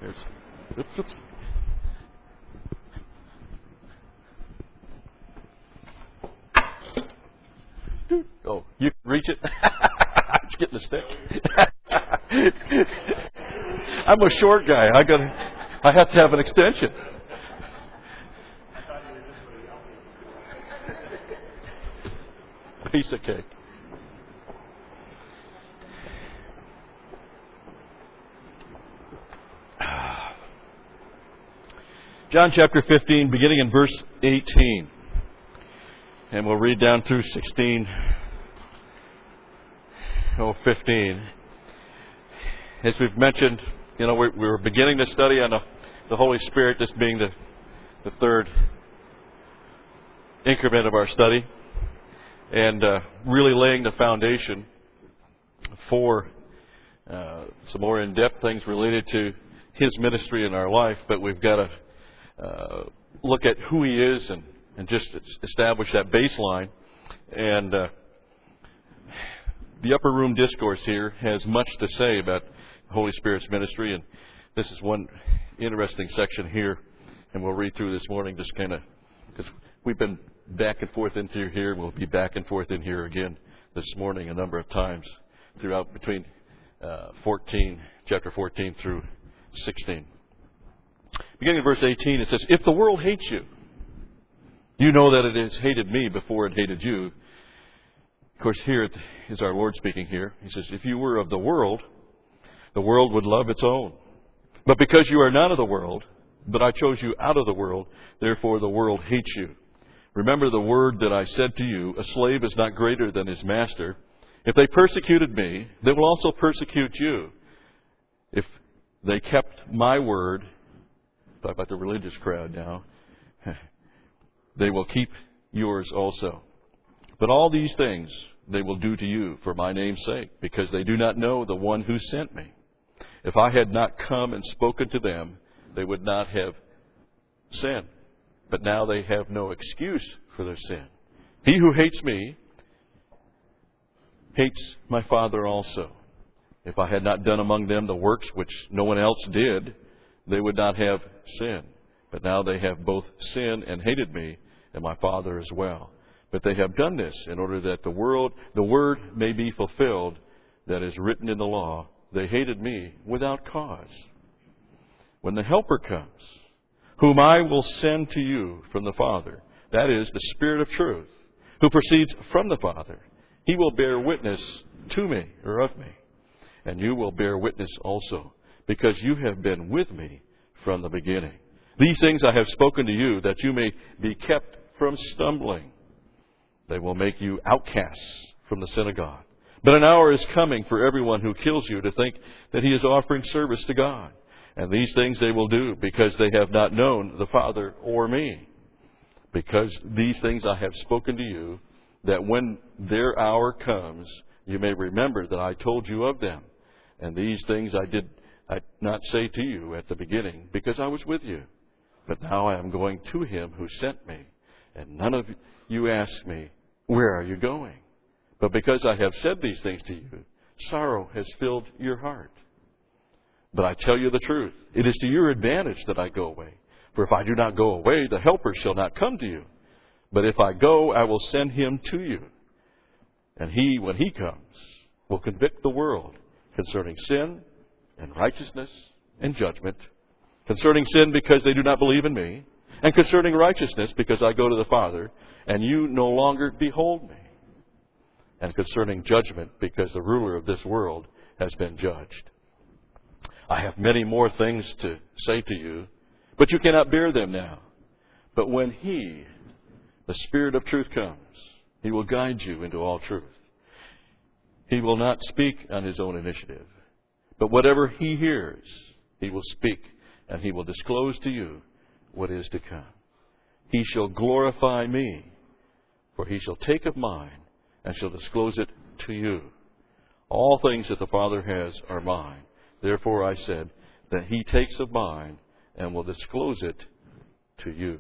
There's, oops, oops. Oh, you can reach it? It's getting a stick. I'm a short guy. I have to have an extension. Piece of cake. John chapter 15, beginning in verse 18. And we'll read down through 16. 15. As we've mentioned, we're beginning to study on the Holy Spirit, this being the third increment of our study, and really laying the foundation for some more in-depth things related to His ministry in our life. But we've got to look at who He is and just establish that baseline. And the Upper Room Discourse here has much to say about the Holy Spirit's ministry, and this is one interesting section here, and we'll read through this morning, just kind of, because we've been back and forth into here, and we'll be back and forth in here again this morning a number of times throughout between chapter 14 through 16. Beginning in verse 18, it says, "If the world hates you, you know that it has hated me before it hated you." Of course, here is our Lord speaking here. He says, "If you were of the world would love its own. But because you are not of the world, but I chose you out of the world, therefore the world hates you. Remember the word that I said to you, a slave is not greater than his master. If they persecuted me, they will also persecute you. If they kept my word," talk about the religious crowd now, "they will keep yours also. But all these things they will do to you for my name's sake, because they do not know the one who sent me. If I had not come and spoken to them, they would not have sinned. But now they have no excuse for their sin. He who hates me hates my Father also. If I had not done among them the works which no one else did, they would not have sinned. But now they have both sinned and hated me, and my Father as well. But they have done this in order that the word may be fulfilled that is written in the law. They hated me without cause. When the Helper comes, whom I will send to you from the Father, that is, the Spirit of truth, who proceeds from the Father, He will bear witness to me, or of me. And you will bear witness also, because you have been with me from the beginning. These things I have spoken to you, that you may be kept from stumbling. They will make you outcasts from the synagogue. But an hour is coming for everyone who kills you to think that he is offering service to God. And these things they will do because they have not known the Father or me. Because these things I have spoken to you, that when their hour comes, you may remember that I told you of them. And these things I did not say to you at the beginning, because I was with you. But now I am going to Him who sent me. And none of you ask me, where are you going? But because I have said these things to you, sorrow has filled your heart. But I tell you the truth, it is to your advantage that I go away. For if I do not go away, the Helper shall not come to you. But if I go, I will send Him to you. And He, when He comes, will convict the world concerning sin and righteousness and judgment. Concerning sin, because they do not believe in me. And concerning righteousness, because I go to the Father, and you no longer behold me. And concerning judgment, because the ruler of this world has been judged. I have many more things to say to you, but you cannot bear them now. But when He, the Spirit of truth, comes, He will guide you into all truth. He will not speak on His own initiative, but whatever He hears, He will speak, and He will disclose to you what is to come. He shall glorify me, for He shall take of mine and shall disclose it to you. All things that the Father has are mine. Therefore I said that He takes of mine and will disclose it to you.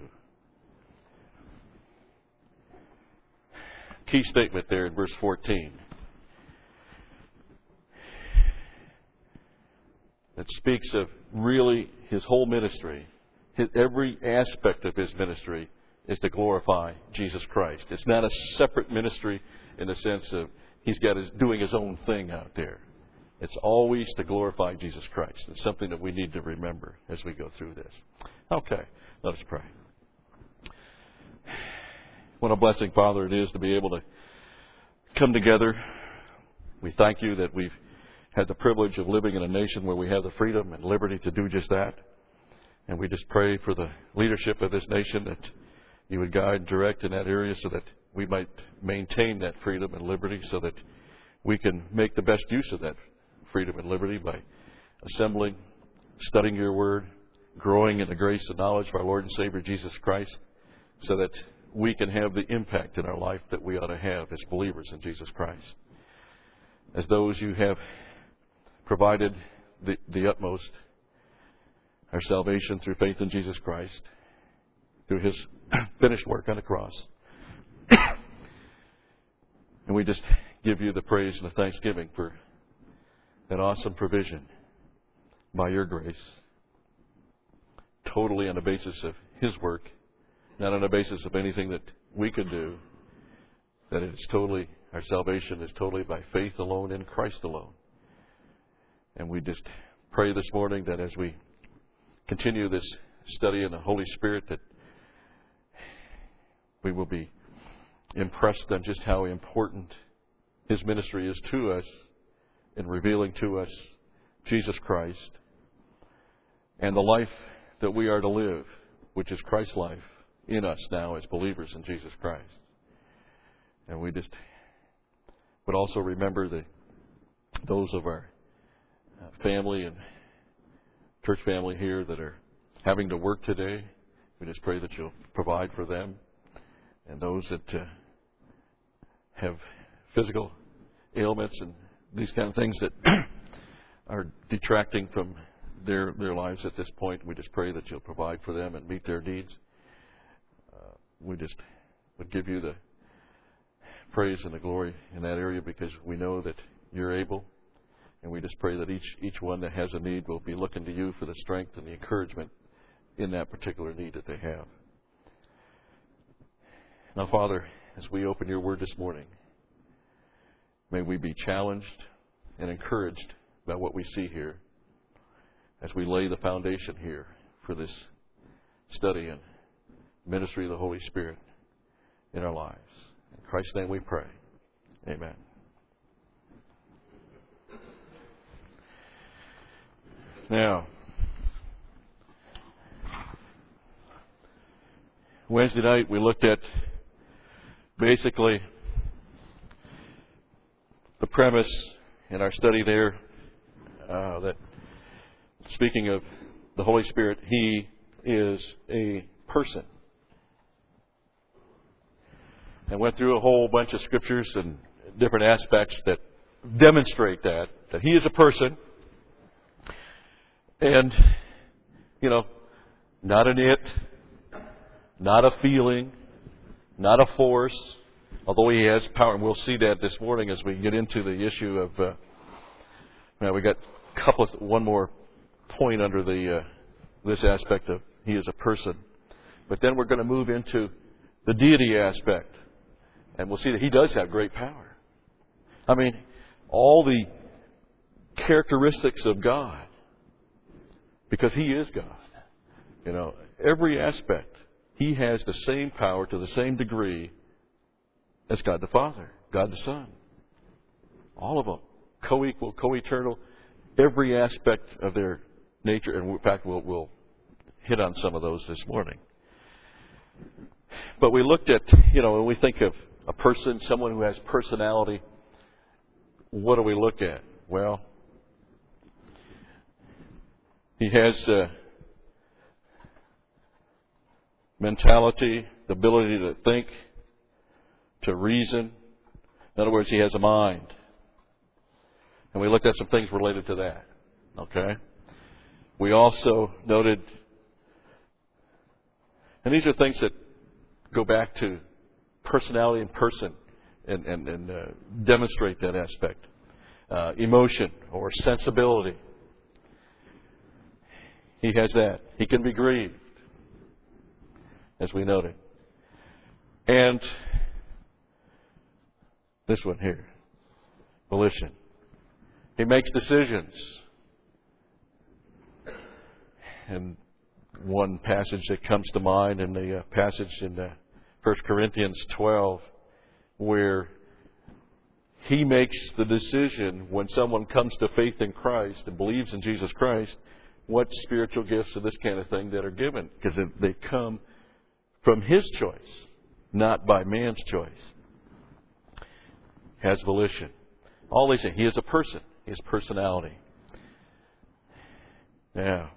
Key statement there in verse 14. that speaks of really His whole ministry. Every aspect of His ministry is to glorify Jesus Christ. It's not a separate ministry in the sense of He's doing His own thing out there. It's always to glorify Jesus Christ. It's something that we need to remember as we go through this. Okay, let us pray. What a blessing, Father, it is to be able to come together. We thank You that we've had the privilege of living in a nation where we have the freedom and liberty to do just that. And we just pray for the leadership of this nation that You would guide and direct in that area so that we might maintain that freedom and liberty, so that we can make the best use of that freedom and liberty by assembling, studying Your Word, growing in the grace and knowledge of our Lord and Savior Jesus Christ, so that we can have the impact in our life that we ought to have as believers in Jesus Christ. As those You have provided the utmost, our salvation through faith in Jesus Christ, through His finished work on the cross. And we just give You the praise and the thanksgiving for that awesome provision by Your grace, totally on the basis of His work, not on the basis of anything that we could do, that it's totally, our salvation is totally by faith alone in Christ alone. And we just pray this morning that as we continue this study in the Holy Spirit, that we will be impressed on just how important His ministry is to us in revealing to us Jesus Christ and the life that we are to live, which is Christ's life in us now as believers in Jesus Christ. And we just would also remember those of our family and church family here that are having to work today. We just pray that You'll provide for them, and those that have physical ailments and these kind of things that are detracting from their lives at this point. We just pray that You'll provide for them and meet their needs. We just would give You the praise and the glory in that area, because we know that You're able. And we just pray that each one that has a need will be looking to You for the strength and the encouragement in that particular need that they have. Now, Father, as we open Your Word this morning, may we be challenged and encouraged by what we see here as we lay the foundation here for this study and ministry of the Holy Spirit in our lives. In Christ's name we pray. Amen. Now, Wednesday night we looked at basically the premise in our study there that speaking of the Holy Spirit, He is a person. And went through a whole bunch of scriptures and different aspects that demonstrate that He is a person. And, not an it, not a feeling, not a force, although He has power. And we'll see that this morning as we get into the issue of, we got one more point under this aspect of He is a person. But then we're going to move into the deity aspect. And we'll see that He does have great power. I mean, all the characteristics of God, because He is God. Every aspect, He has the same power to the same degree as God the Father, God the Son. All of them. Co-equal, co-eternal. Every aspect of their nature. And in fact, we'll hit on some of those this morning. But we looked at, when we think of a person, someone who has personality, what do we look at? Well, He has mentality, the ability to think, to reason. In other words, He has a mind. And we looked at some things related to that. Okay? We also noted, and these are things that go back to personality and person and demonstrate that aspect. Emotion or sensibility. He has that. He can be grieved, as we noted. And this one here, volition. He makes decisions. And one passage that comes to mind in the passage in 1 Corinthians 12, where he makes the decision when someone comes to faith in Christ and believes in Jesus Christ, what spiritual gifts and this kind of thing that are given. Because they come from his choice, not by man's choice. Has volition. All these things. He is a person. He has personality. Now,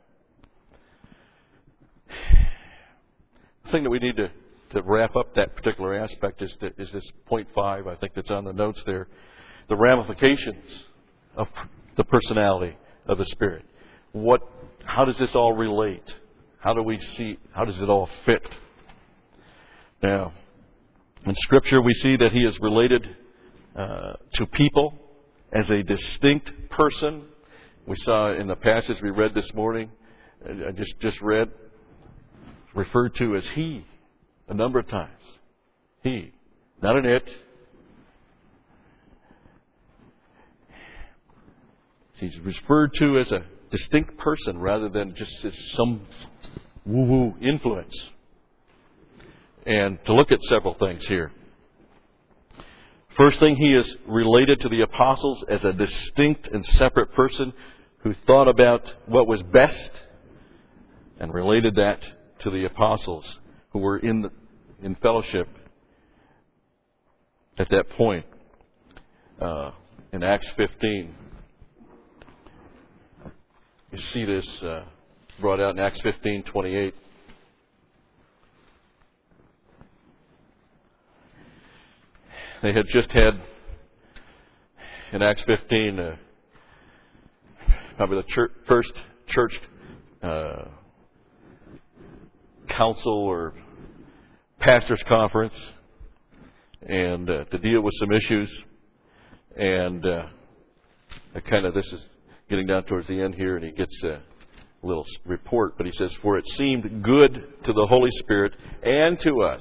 the thing that we need to wrap up that particular aspect is this point 5, I think that's on the notes there. The ramifications of the personality of the Spirit. How does this all relate? How does it all fit? Now, in Scripture we see that He is related to people as a distinct person. We saw in the passage we read this morning, I just read, referred to as He a number of times. He, not an it. He's referred to as a distinct person rather than just as some woo-woo influence. And to look at several things here. First thing, He is related to the apostles as a distinct and separate person who thought about what was best and related that to the apostles who were in fellowship at that point. In Acts 15, you see this brought out in Acts 15:28. They had just had, in Acts 15, probably the first church council or pastors' conference, and to deal with some issues. And this is getting down towards the end here, and he gets a little report, but he says, "For it seemed good to the Holy Spirit and to us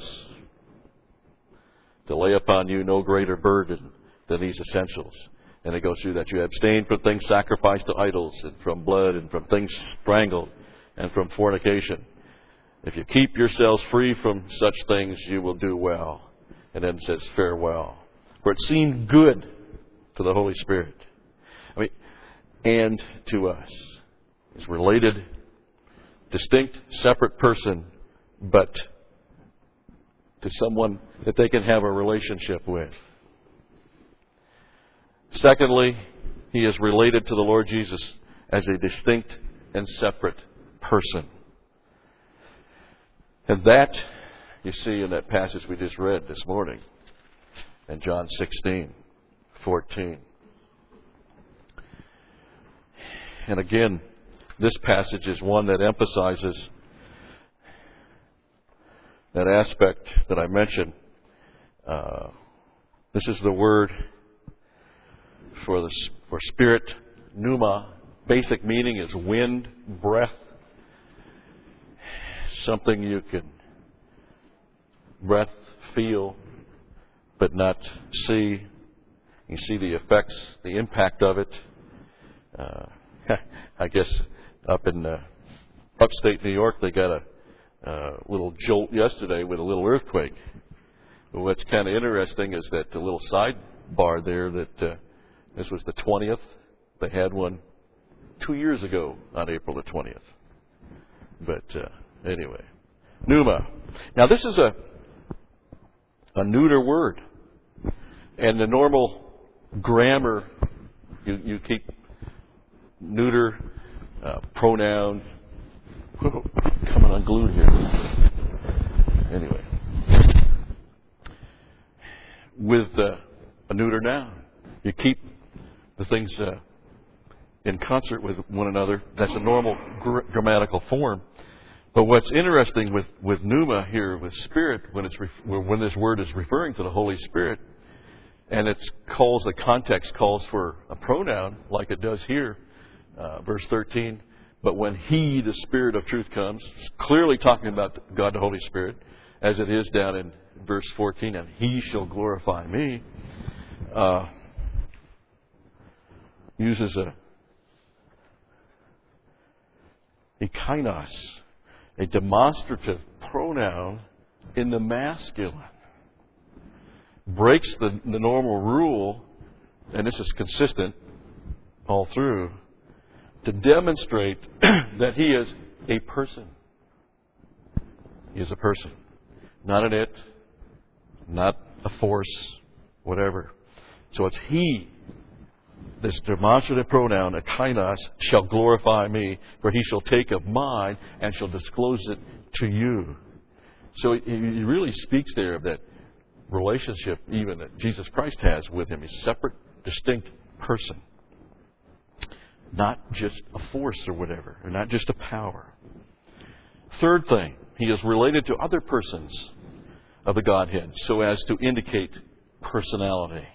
to lay upon you no greater burden than these essentials." And it goes through that you abstain from things sacrificed to idols, and from blood, and from things strangled, and from fornication. If you keep yourselves free from such things, you will do well. And then it says, farewell. For it seemed good to the Holy Spirit. And to us. It's related, distinct, separate person, but to someone that they can have a relationship with. Secondly, He is related to the Lord Jesus as a distinct and separate person. And that, you see in that passage we just read this morning, in John 16:14. And again, this passage is one that emphasizes that aspect that I mentioned. This is the word for spirit, pneuma. Basic meaning is wind, breath. Something you can feel, but not see. You see the effects, the impact of it. I guess up in upstate New York, they got a little jolt yesterday with a little earthquake. But what's kind of interesting is that the little sidebar there that this was the 20th. They had one 2 years ago on April the 20th. But anyway, pneuma. Now this is a neuter word, and the normal grammar you keep neuter pronoun. Coming unglued here. Anyway, with a neuter noun, you keep the things in concert with one another. That's a normal grammatical form. But what's interesting with pneuma here, with Spirit, when this word is referring to the Holy Spirit, and the context calls for a pronoun like it does here, verse 13. But when He, the Spirit of truth, comes, clearly talking about God the Holy Spirit, as it is down in verse 14, and He shall glorify me, uses a kainos, a demonstrative pronoun in the masculine. Breaks the normal rule, and this is consistent all through, to demonstrate that He is a person. He is a person. Not an it, not a force, whatever. So it's He, this demonstrative pronoun, a kainos, shall glorify me, for He shall take of mine and shall disclose it to you. So he really speaks there of that relationship even that Jesus Christ has with Him. He's a separate, distinct person. Not just a force or whatever, or not just a power. Third thing, He is related to other persons of the Godhead so as to indicate personality.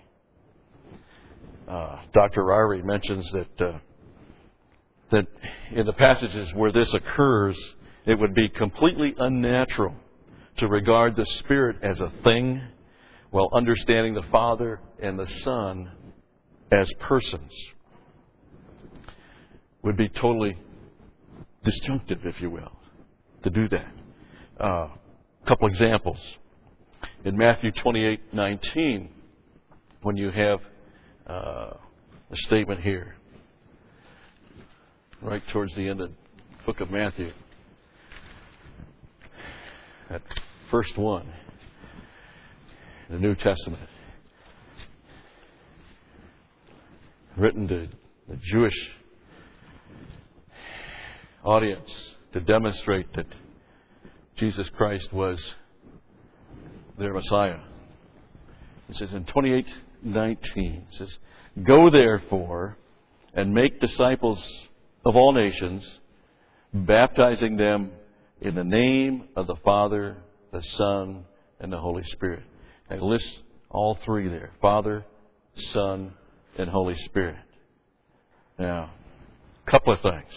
Dr. Ryrie mentions that in the passages where this occurs, it would be completely unnatural to regard the Spirit as a thing while understanding the Father and the Son as persons. Would be totally disjunctive, if you will, to do that. A couple examples. In Matthew 28:19, when you have a statement here, right towards the end of the book of Matthew, that first one, the New Testament, written to the Jewish audience to demonstrate that Jesus Christ was their Messiah. It says in 28:19, it says, "Go therefore and make disciples of all nations, baptizing them in the name of the Father, the Son, and the Holy Spirit." And it lists all three there: Father, Son, and Holy Spirit. Now, a couple of things.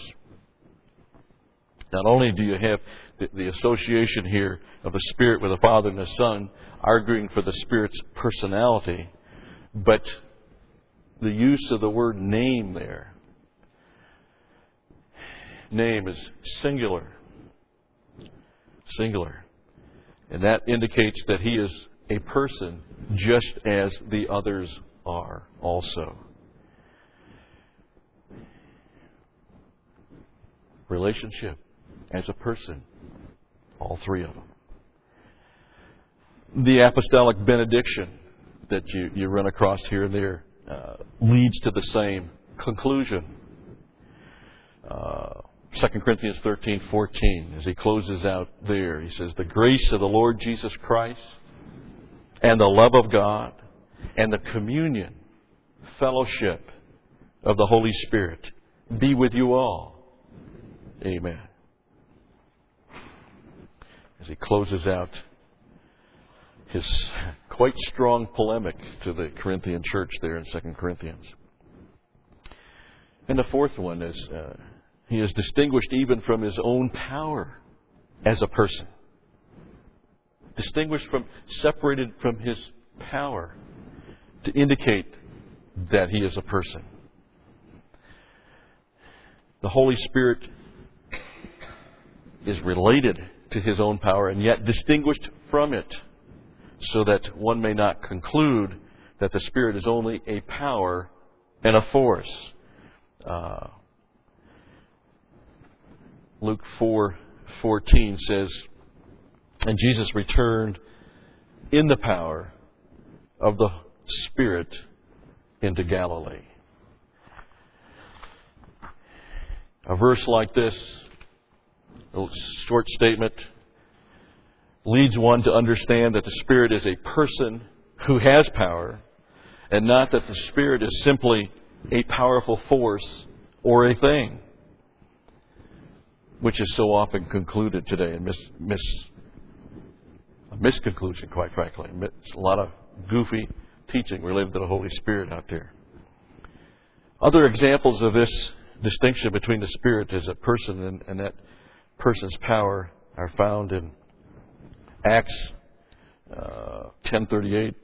Not only do you have the association here of the Spirit with the Father and the Son, arguing for the Spirit's personality, but the use of the word name there. Name is singular. Singular. And that indicates that He is a person just as the others are also. Relationship as a person. All three of them. The apostolic benediction that you run across here and there leads to the same conclusion. 2 Corinthians 13:14, as he closes out there, he says, "The grace of the Lord Jesus Christ and the love of God and the communion, fellowship of the Holy Spirit be with you all. Amen." As he closes out his quite strong polemic to the Corinthian church there in 2 Corinthians. And the fourth one is He is distinguished even from His own power as a person. Distinguished from, separated from His power to indicate that He is a person. The Holy Spirit is related to His own power and yet distinguished from it, so that one may not conclude that the Spirit is only a power and a force. Luke 4:14 says, "And Jesus returned in the power of the Spirit into Galilee." A verse like this, a short statement, leads one to understand that the Spirit is a person who has power, and not that the Spirit is simply a powerful force or a thing, which is so often concluded today, and a misconclusion, quite frankly. It's a lot of goofy teaching related to the Holy Spirit out there. Other examples of this distinction between the Spirit as a person and that person's power are found in Acts 10:38.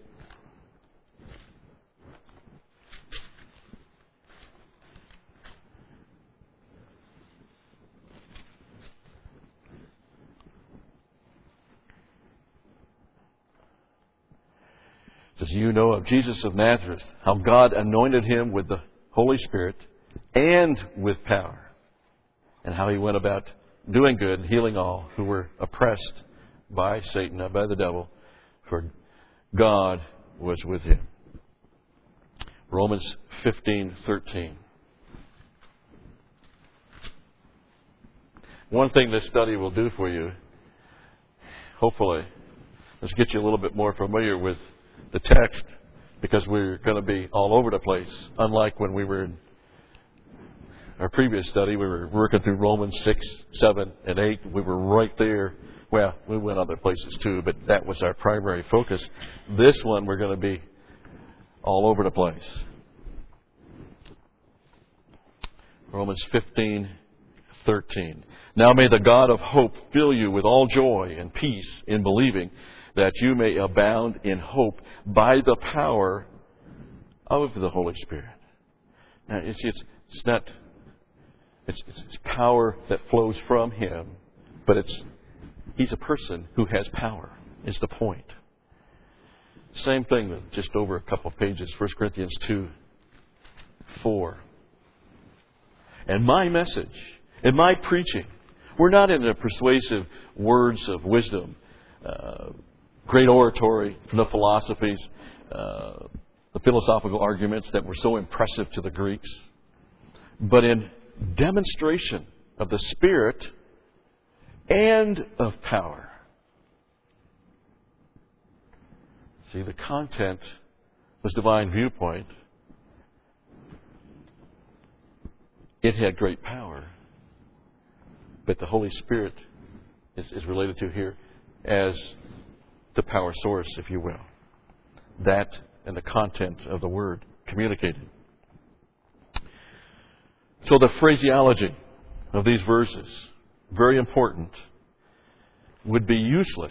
It says, "You know of Jesus of Nazareth, how God anointed him with the Holy Spirit and with power, and how he went about doing good and healing all who were oppressed by Satan," by the devil, "for God was with him." Romans 15:13. One thing this study will do for you, hopefully, is get you a little bit more familiar with the text, because we're going to be all over the place. Unlike when we were in our previous study, we were working through Romans 6, 7, and 8. We were right there. Well, we went other places too, but that was our primary focus. This one, we're going to be all over the place. Romans 15:13. "Now may the God of hope fill you with all joy and peace in believing, that you may abound in hope by the power of the Holy Spirit." Now, it's power that flows from Him, but He's a person who has power, is the point. Same thing, just over a couple of pages, 1 Corinthians 2:4. "And my message, and my preaching," we're not in the persuasive words of wisdom, great oratory from the philosophies, the philosophical arguments that were so impressive to the Greeks, but in demonstration of the Spirit and of power. See, the content was divine viewpoint. It had great power. But the Holy Spirit is related to here as the power source, if you will. That and the content of the Word communicated. So the phraseology of these verses, very important, would be useless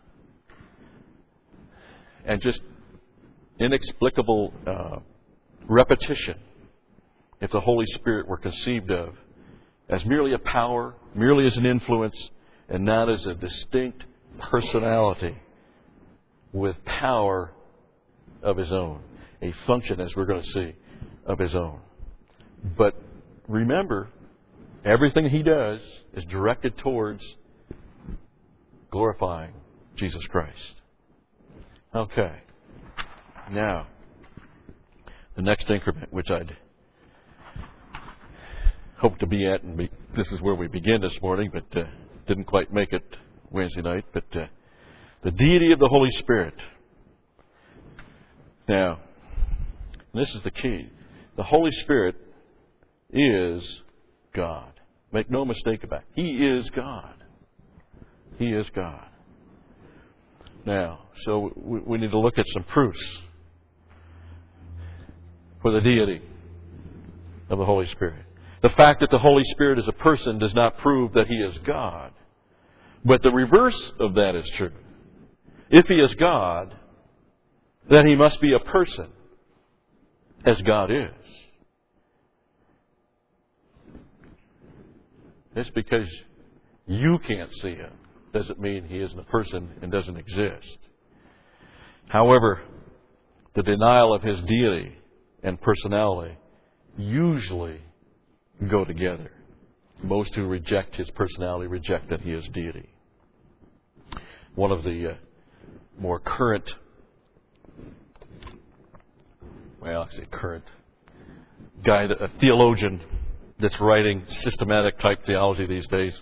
and just inexplicable repetition if the Holy Spirit were conceived of as merely a power, merely as an influence, and not as a distinct personality with power of His own, a function, as we're going to see, of His own. But remember, everything He does is directed towards glorifying Jesus Christ. Okay. Now, the next increment, which I'd hope to be at, and this is where we begin this morning, but didn't quite make it Wednesday night, but the deity of the Holy Spirit. Now, this is the key. The Holy Spirit is God. Make no mistake about it. He is God. He is God. Now, so we need to look at some proofs for the deity of the Holy Spirit. The fact that the Holy Spirit is a person does not prove that He is God. But the reverse of that is true. If He is God, then He must be a person, as God is. Just because you can't see Him doesn't mean He isn't a person and doesn't exist. However, the denial of His deity and personality usually go together. Most who reject His personality reject that He is deity. One of the more current, well, I say current, guy, a theologian that's writing systematic type theology these days,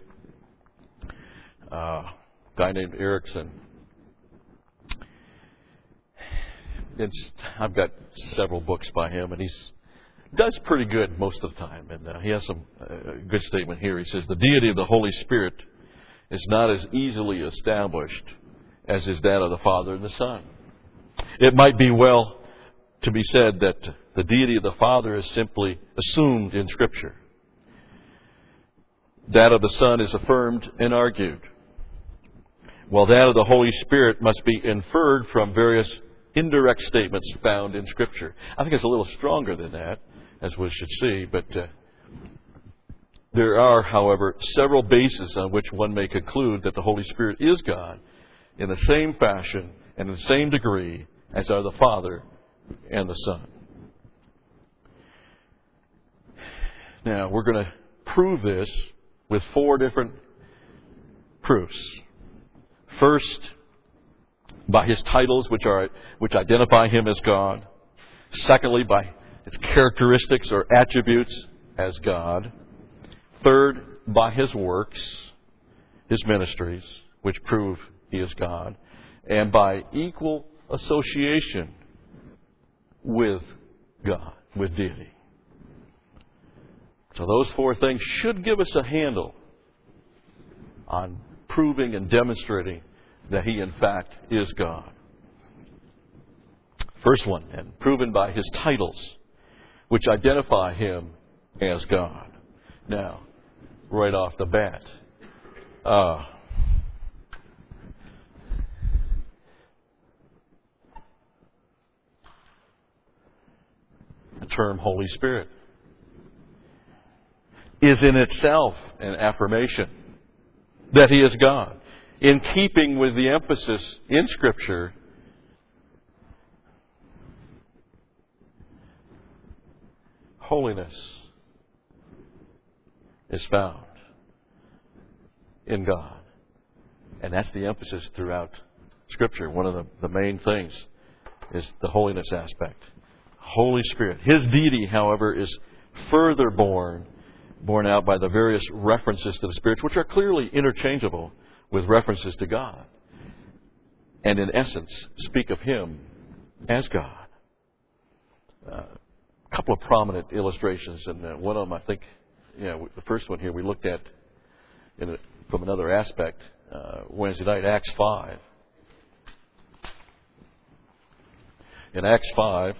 a guy named Erickson. I've got several books by him, and he does pretty good most of the time. And he has some good statement here. He says, "The deity of the Holy Spirit is not as easily established as is that of the Father and the Son. It might be well to be said that the deity of the Father is simply assumed in Scripture, that of the Son is affirmed and argued, while that of the Holy Spirit must be inferred from various indirect statements found in Scripture. I think it's a little stronger than that, as we should see, but there are, however, several bases on which one may conclude that the Holy Spirit is God in the same fashion and in the same degree as are the Father and the Son. Now, we're going to prove this with 4 different proofs. First, by His titles, which identify Him as God. Secondly, by His characteristics or attributes as God. Third, by His works, His ministries, which prove He is God. And by equal association with God, with deity. So those 4 things should give us a handle on proving and demonstrating that He, in fact, is God. First one, and proven by His titles, which identify Him as God. Now, right off the bat, the term Holy Spirit is in itself an affirmation that He is God. In keeping with the emphasis in Scripture, holiness is found in God. And that's the emphasis throughout Scripture. One of the main things is the holiness aspect. Holy Spirit. His deity, however, is further borne out by the various references to the spirits, which are clearly interchangeable with references to God. And in essence, speak of Him as God. A couple of prominent illustrations, and one of them, I think, the first one here we looked at from another aspect Wednesday night, Acts 5. In Acts 5,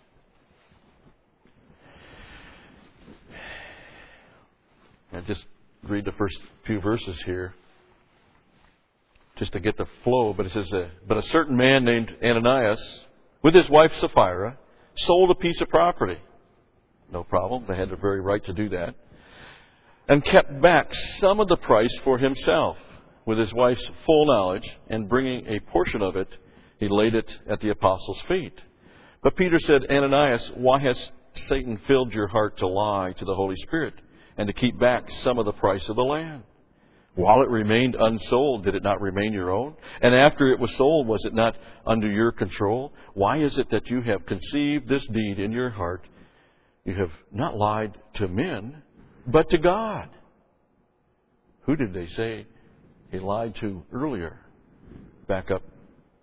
and just read the first few verses here, just to get the flow. But it says, but a certain man named Ananias, with his wife Sapphira, sold a piece of property. No problem. They had the very right to do that. And kept back some of the price for himself, with his wife's full knowledge, and bringing a portion of it, he laid it at the apostles' feet. But Peter said, Ananias, why has Satan filled your heart to lie to the Holy Spirit, and to keep back some of the price of the land? While it remained unsold, did it not remain your own? And after it was sold, was it not under your control? Why is it that you have conceived this deed in your heart? You have not lied to men, but to God. Who did they say he lied to earlier? Back up.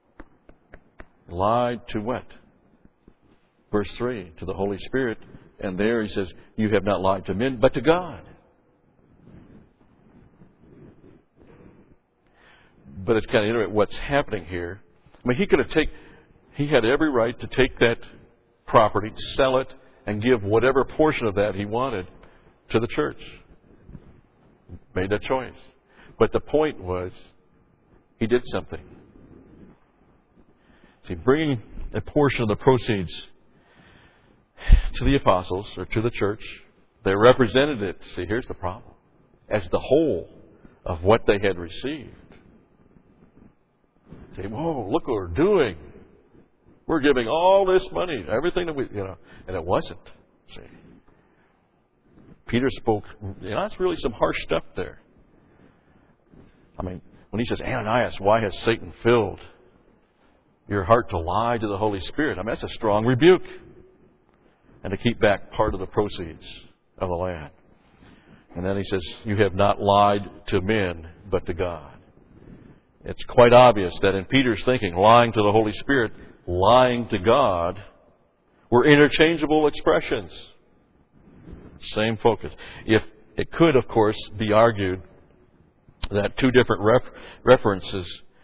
Lied to what? Verse 3, to the Holy Spirit. And there he says, you have not lied to men, but to God. But it's kind of interesting what's happening here. I mean, he had every right to take that property, sell it, and give whatever portion of that he wanted to the church. Made that choice. But the point was, he did something. See, bringing a portion of the proceeds to the apostles, or to the church, they represented it, see, here's the problem, as the whole of what they had received. Say, whoa, look what we're doing. We're giving all this money, everything that we, and it wasn't. See, Peter spoke, that's really some harsh stuff there. I mean, when he says, Ananias, why has Satan filled your heart to lie to the Holy Spirit? I mean, that's a strong rebuke. And to keep back part of the proceeds of the land. And then he says, you have not lied to men, but to God. It's quite obvious that in Peter's thinking, lying to the Holy Spirit, lying to God, were interchangeable expressions. Same focus. If it could, of course, be argued that two different reference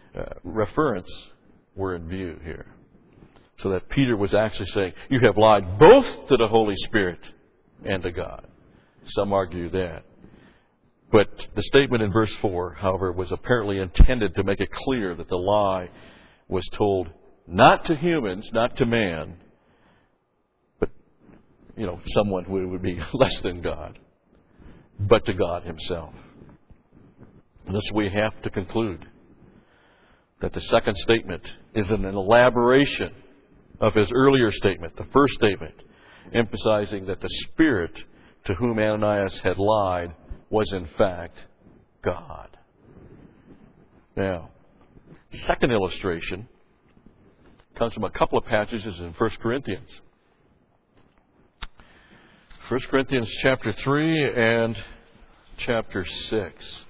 were in view here. So that Peter was actually saying, you have lied both to the Holy Spirit and to God. Some argue that. But the statement in verse 4, however, was apparently intended to make it clear that the lie was told not to humans, not to man, but, someone who would be less than God, but to God Himself. And thus we have to conclude that the second statement is an elaboration of his earlier statement, the first statement, emphasizing that the spirit to whom Ananias had lied was in fact God. Now, second illustration comes from a couple of passages in 1 Corinthians. 1 Corinthians chapter 3 and chapter 6.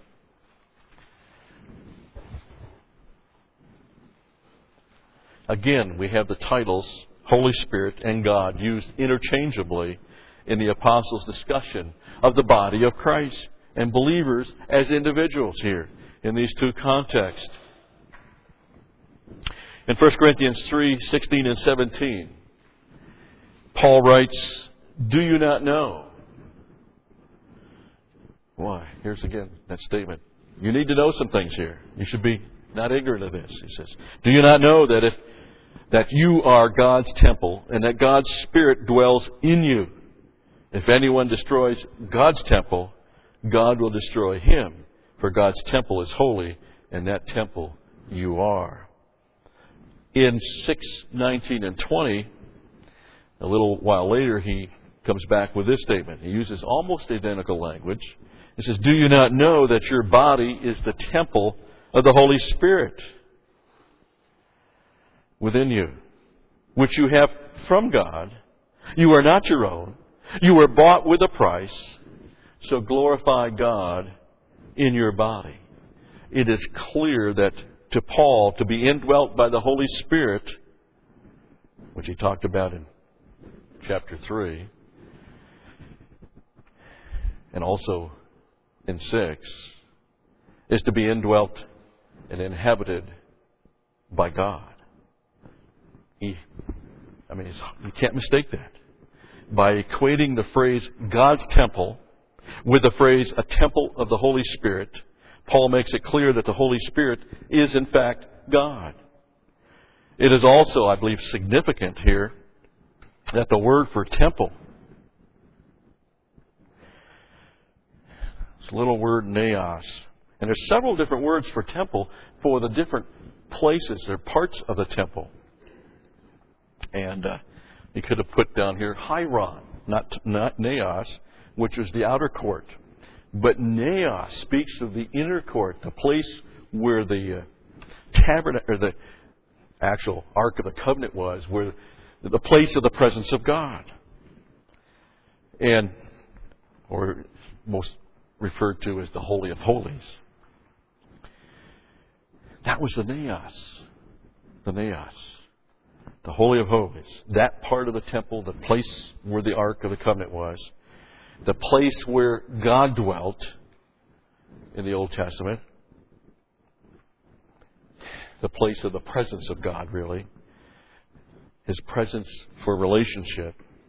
Again, we have the titles Holy Spirit and God used interchangeably in the apostles' discussion of the body of Christ and believers as individuals here in these two contexts. In 1 Corinthians 3:16 and 17, Paul writes, "Do you not know?" Why? Here's again that statement. You need to know some things here. You should be not ignorant of this. He says, "Do you not know that you are God's temple and that God's Spirit dwells in you? If anyone destroys God's temple, God will destroy him. For God's temple is holy, and that temple you are." In 6:19 and 20, a little while later, he comes back with this statement. He uses almost identical language. He says, "Do you not know that your body is the temple of the Holy Spirit within you, which you have from God? You are not your own. You were bought with a price. So glorify God in your body." It is clear that to Paul, to be indwelt by the Holy Spirit, which he talked about in chapter 3, and also in 6, is to be indwelt and inhabited by God. You can't mistake that. By equating the phrase God's temple with the phrase a temple of the Holy Spirit, Paul makes it clear that the Holy Spirit is in fact God. It is also, I believe, significant here that the word for temple, this little word naos, and there's several different words for temple for the different places or parts of the temple. And you could have put down here hieron, not naos, which was the outer court. But naos speaks of the inner court, the place where the tabernacle, or the actual Ark of the Covenant was, where the place of the presence of God. And, or most referred to as the Holy of Holies. That was the naos. The naos. The Holy of Holies. That part of the temple, the place where the Ark of the Covenant was. The place where God dwelt in the Old Testament. The place of the presence of God, really. His presence for relationship.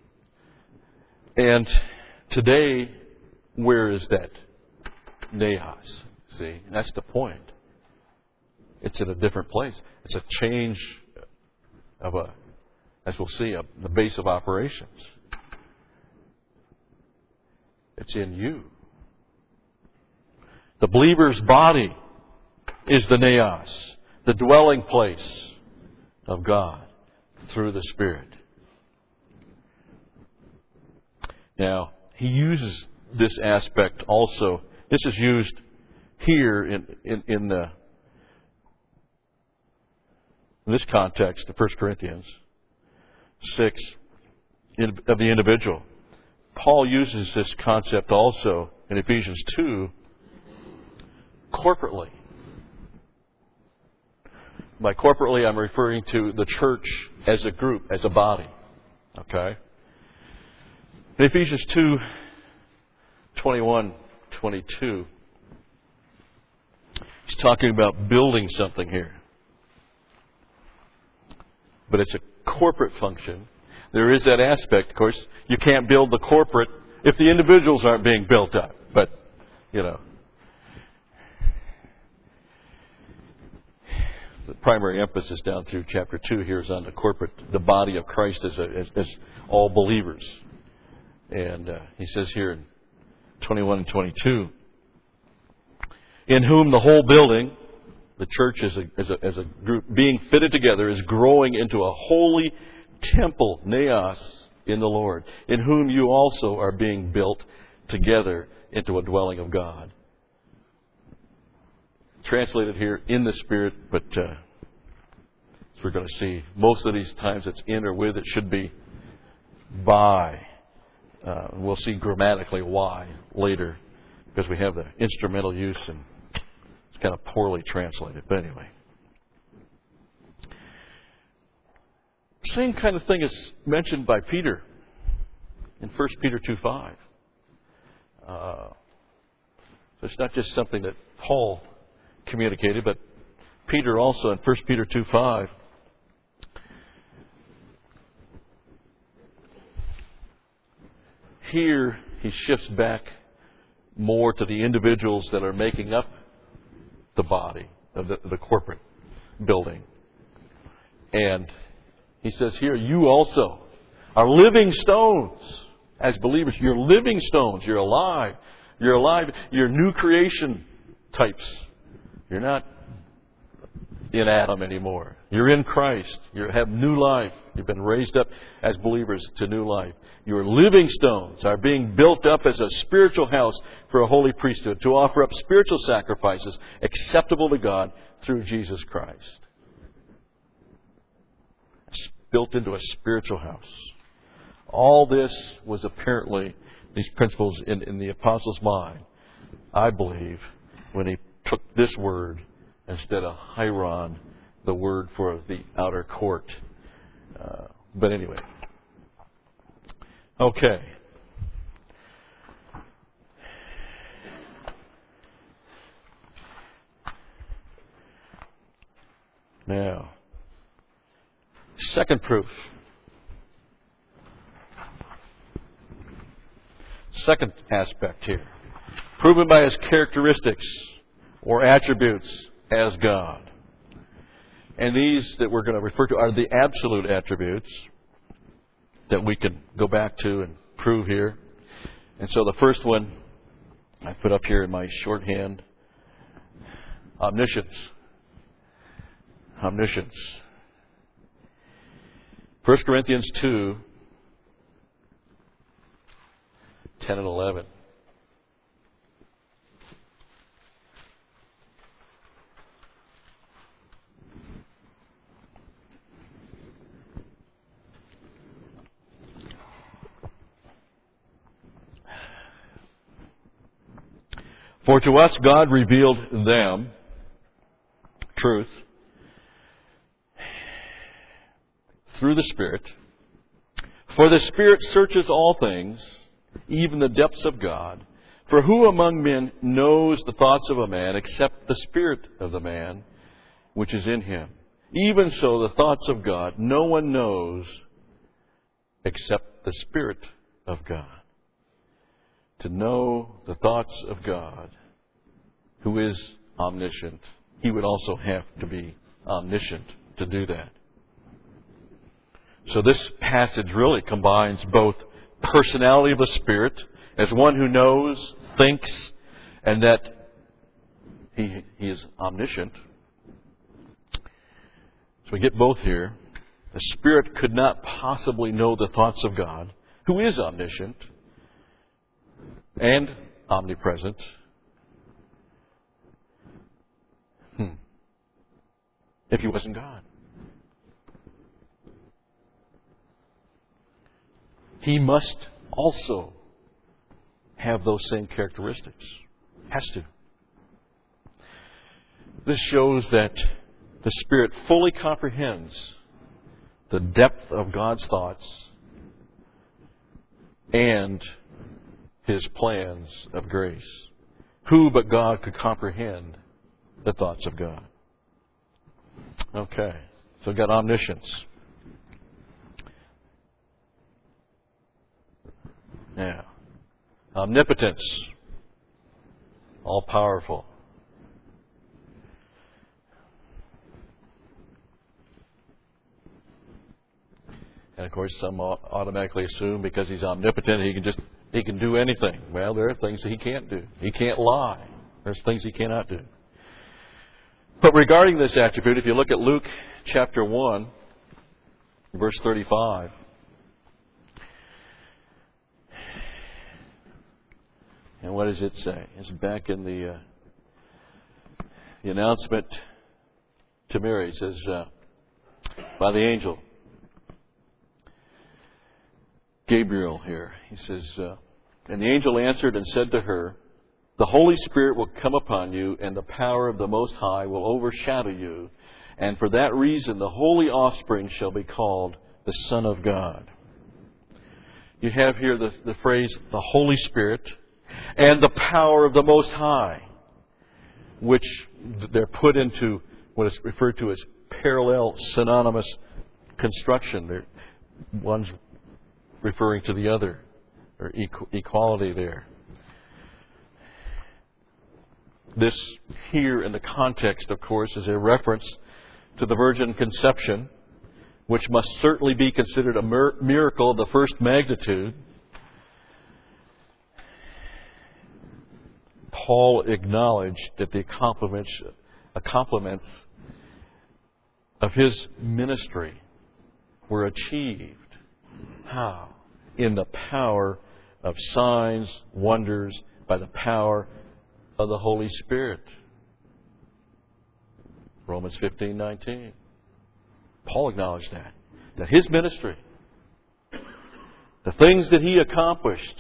And today, where is that naos? See, that's the point. It's in a different place. It's a change of as we'll see, the base of operations. It's in you. The believer's body is the naos, the dwelling place of God through the Spirit. Now, he uses this aspect also. This is used here in this context, the 1 Corinthians 6, of the individual. Paul uses this concept also in Ephesians 2 corporately. By corporately, I'm referring to the church as a group, as a body. Okay? In Ephesians 2, 21, 22, he's talking about building something here. But it's a corporate function. There is that aspect, of course. You can't build the corporate if the individuals aren't being built up. But, the primary emphasis down through chapter 2 here is on the body of Christ as all believers. And he says here in 21 and 22, in whom the whole building, the church as a group, being fitted together, is growing into a holy temple, naos, in the Lord, in whom you also are being built together into a dwelling of God. Translated here, in the Spirit, but as we're going to see, most of these times it's in or with, it should be by. We'll see grammatically why later, because we have the instrumental use and it's kind of poorly translated. But anyway. Same kind of thing is mentioned by Peter in 1 Peter 2:5. So it's not just something that Paul communicated, but Peter also in 1 Peter 2:5. Here he shifts back more to the individuals that are making up the body of the corporate building. And he says here, you also are living stones as believers. You're living stones. You're alive. You're alive. You're new creation types. You're not in Adam anymore. You're in Christ. You have new life. You've been raised up as believers to new life. Your living stones are being built up as a spiritual house for a holy priesthood to offer up spiritual sacrifices acceptable to God through Jesus Christ. Built into a spiritual house. All this was apparently, these principles in the apostle's mind, I believe, when he took this word instead of hieron, the word for the outer court. But anyway. Okay. Now, second proof. Second aspect here. Proven by his characteristics or attributes as God. And these that we're going to refer to are the absolute attributes that we can go back to and prove here. And so the first one I put up here in my shorthand, omniscience. Omniscience. 1 Corinthians 2, 10 and 11. For to us God revealed them, truth, through the Spirit. For the Spirit searches all things, even the depths of God. For who among men knows the thoughts of a man except the spirit of the man which is in him? Even so, the thoughts of God no one knows except the Spirit of God. To know the thoughts of God, who is omniscient, he would also have to be omniscient to do that. So this passage really combines both personality of the Spirit as one who knows, thinks, and that he is omniscient. So we get both here. The Spirit could not possibly know the thoughts of God, who is omniscient and omnipresent. If he wasn't God. He must also have those same characteristics. Has to. This shows that the Spirit fully comprehends the depth of God's thoughts and His plans of grace. Who but God could comprehend the thoughts of God? Okay, so we've got omniscience. Now, omnipotence, all powerful. course, some automatically assume because He's omnipotent, He can do anything. Well, there are things that He can't do. He can't lie. There's things He cannot do. But regarding this attribute, if you look at Luke chapter 1, verse 35, and what does it say? It's back in the announcement to Mary. It says, by the angel Gabriel here. He says, and the angel answered and said to her, the Holy Spirit will come upon you, and the power of the Most High will overshadow you. And for that reason, the holy offspring shall be called the Son of God. You have here the phrase, the Holy Spirit, and the power of the Most High, which they're put into what is referred to as parallel synonymous construction. One's referring to the other, or equality there. This here in the context, of course, is a reference to the virgin conception, which must certainly be considered a miracle of the first magnitude. Paul acknowledged that the accomplishments of his ministry were achieved. How? In the power of signs, wonders, by the power of the Holy Spirit. Romans 15:19. Paul acknowledged that his ministry, the things that he accomplished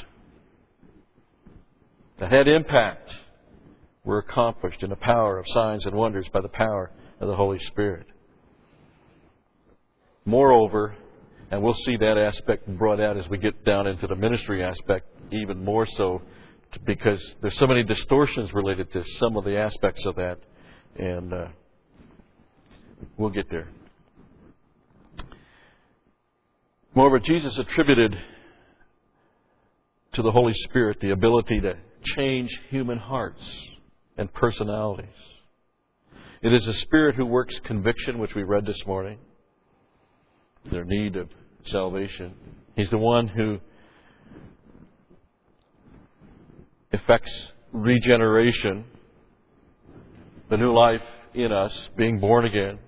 that had impact, were accomplished in the power of signs and wonders by the power of the Holy Spirit. Moreover, and we'll see that aspect brought out as we get down into the ministry aspect even more so, because there's so many distortions related to some of the aspects of that, and we'll get there. Moreover, Jesus attributed to the Holy Spirit the ability to change human hearts and personalities. It is the Spirit who works conviction, which we read this morning, their need of salvation. He's the one who effects regeneration, the new life in us, being born again.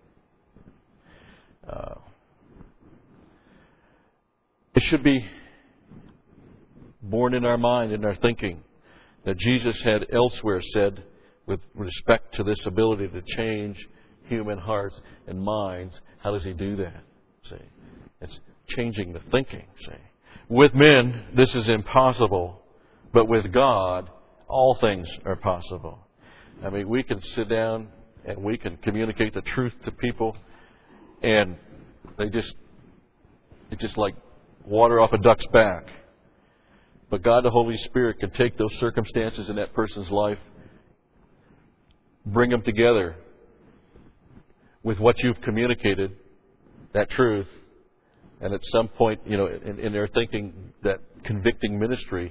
It should be born in our mind, in our thinking, that Jesus had elsewhere said with respect to this ability to change human hearts and minds. How does He do that? See, it's changing the thinking. See, with men this is impossible, but with God all things are possible. I mean, we can sit down and we can communicate the truth to people, and it's just like water off a duck's back. But God, the Holy Spirit, can take those circumstances in that person's life, bring them together with what you've communicated, that truth, and at some point, in their thinking, that convicting ministry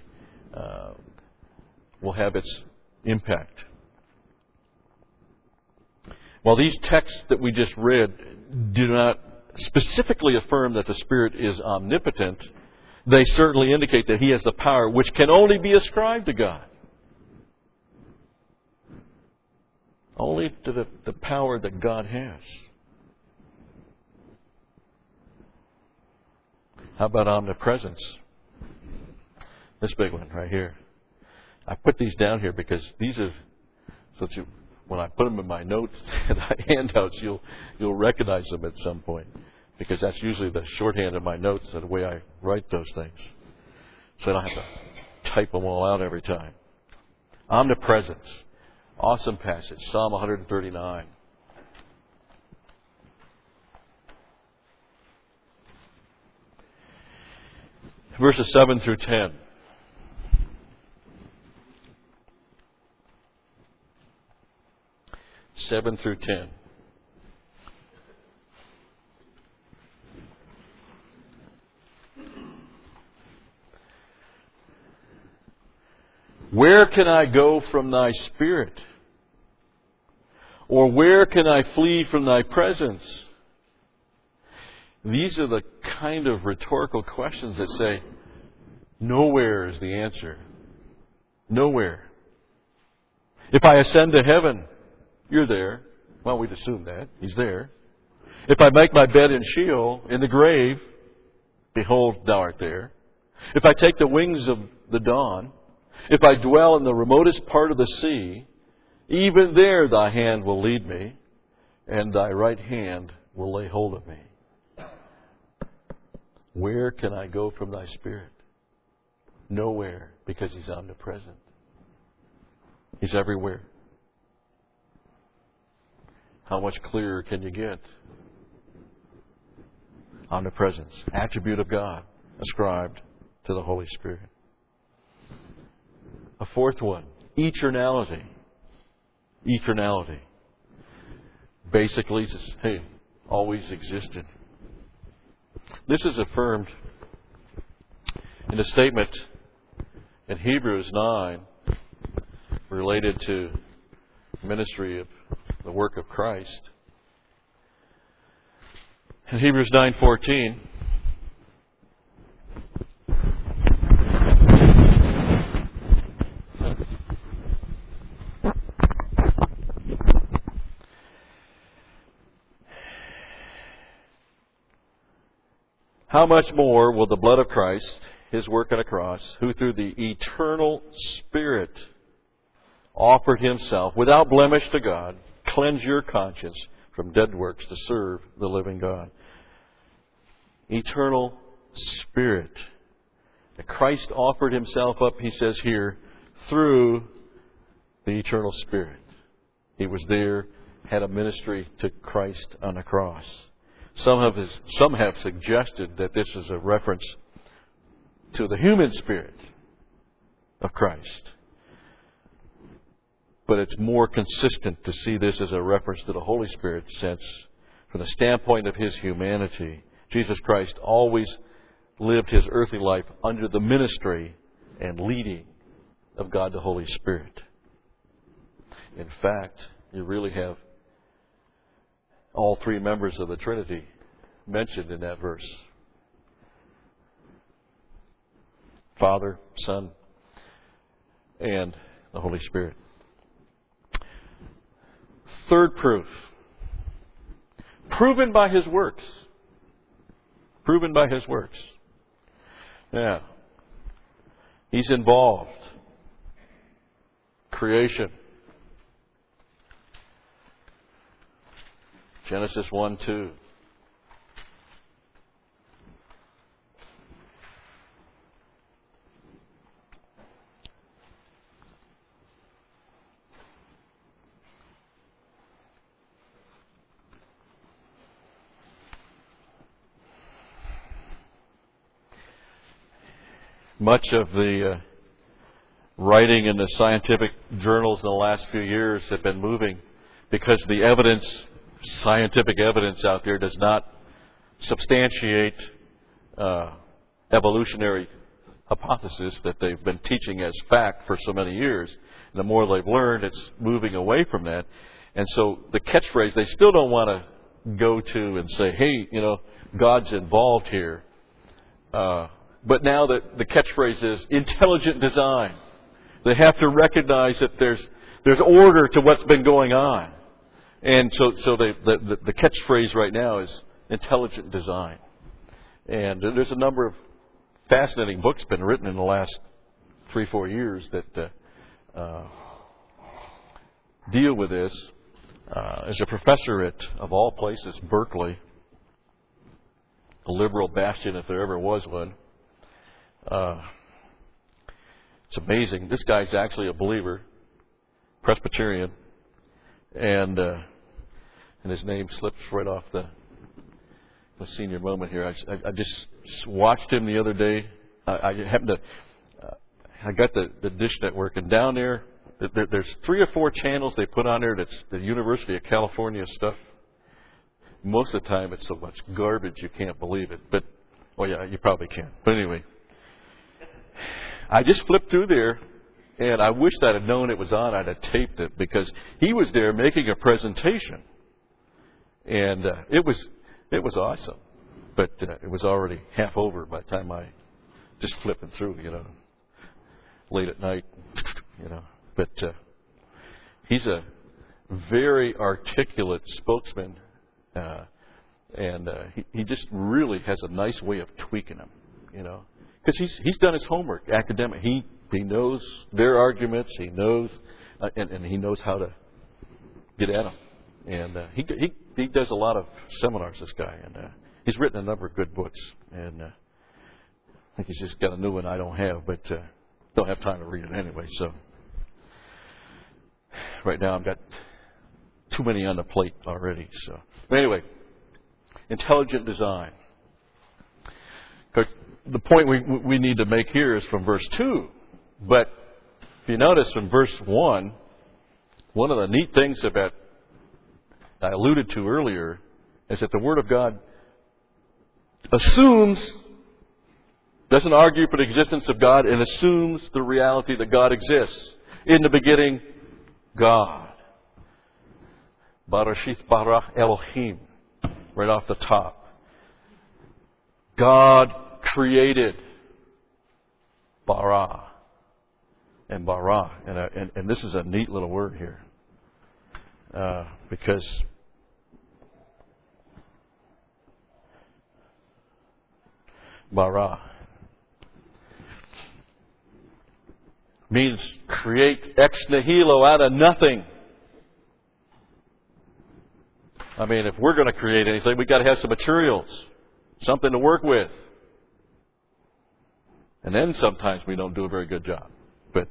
will have its impact. While these texts that we just read do not specifically affirm that the Spirit is omnipotent, they certainly indicate that He has the power which can only be ascribed to God. Only to the power that God has. How about omnipresence? This big one right here. I put these down here because these are, so that when I put them in my notes and handouts, you'll recognize them at some point, because that's usually the shorthand of my notes and the way I write those things, so I don't have to type them all out every time. Omnipresence, awesome passage, Psalm 139. Verses 7 through 10. Seven through 10. Where can I go from Thy Spirit? Or where can I flee from Thy presence? These are the kind of rhetorical questions that say, nowhere is the answer. Nowhere. If I ascend to heaven, you're there. Well, we'd assume that. He's there. If I make my bed in Sheol, in the grave, behold, thou art there. If I take the wings of the dawn, if I dwell in the remotest part of the sea, even there thy hand will lead me, and thy right hand will lay hold of me. Where can I go from thy Spirit? Nowhere, because He's omnipresent. He's everywhere. How much clearer can you get? Omnipresence, attribute of God, ascribed to the Holy Spirit. A fourth one, eternality. Eternality. Basically, it's, hey, always existed. This is affirmed in a statement in Hebrews 9 related to ministry of the work of Christ. In Hebrews 9:14, how much more will the blood of Christ, His work on a cross, who through the eternal Spirit offered Himself without blemish to God, cleanse your conscience from dead works to serve the living God. Eternal Spirit. Christ offered Himself up, he says here, through the eternal Spirit. He was there, had a ministry to Christ on the cross. Some have suggested that this is a reference to the human spirit of Christ. But it's more consistent to see this as a reference to the Holy Spirit, since from the standpoint of His humanity, Jesus Christ always lived His earthly life under the ministry and leading of God the Holy Spirit. In fact, you really have all three members of the Trinity mentioned in that verse. Father, Son, and the Holy Spirit. Third proof. Proven by His works. Proven by His works. Yeah. He's involved. Creation. Genesis 1:2. Much of the writing in the scientific journals in the last few years have been moving because the evidence, scientific evidence out there, does not substantiate evolutionary hypothesis that they've been teaching as fact for so many years. And the more they've learned, it's moving away from that. And so the catchphrase, they still don't want to go to and say, hey, God's involved here. But now that the catchphrase is intelligent design, they have to recognize that there's order to what's been going on. And so the catchphrase right now is intelligent design. And there's a number of fascinating books been written in the last 3-4 years that deal with this. As a professor at, of all places, Berkeley, a liberal bastion if there ever was one. It's amazing. This guy's actually a believer, Presbyterian, and his name slips right off the senior moment here. I just watched him the other day. I happened to. I got the Dish Network, and down there's 3 or 4 channels they put on there that's the University of California stuff. Most of the time, it's so much garbage you can't believe it. But yeah, you probably can. But anyway. I just flipped through there, and I wished I'd have known it was on. I'd have taped it, because he was there making a presentation, and it was awesome. But it was already half over by the time I just flipping through, late at night, But he's a very articulate spokesman, and he just really has a nice way of tweaking them, because he's done his homework, academic. He knows their arguments. He knows, and he knows how to get at them. And he does a lot of seminars, this guy, and he's written a number of good books. And I think he's just got a new one I don't have, but don't have time to read it anyway. So right now I've got too many on the plate already. So but anyway, intelligent design. The point we need to make here is from verse 2. But if you notice in verse 1, one of the neat things that I alluded to earlier is that the Word of God doesn't argue for the existence of God, and assumes the reality that God exists. In the beginning, God. Barashith bara Elohim. Right off the top. God created bara. And bara. And this is a neat little word here. Because bara means create ex nihilo, out of nothing. I mean, if we're going to create anything, we've got to have some materials, something to work with. And then sometimes we don't do a very good job. But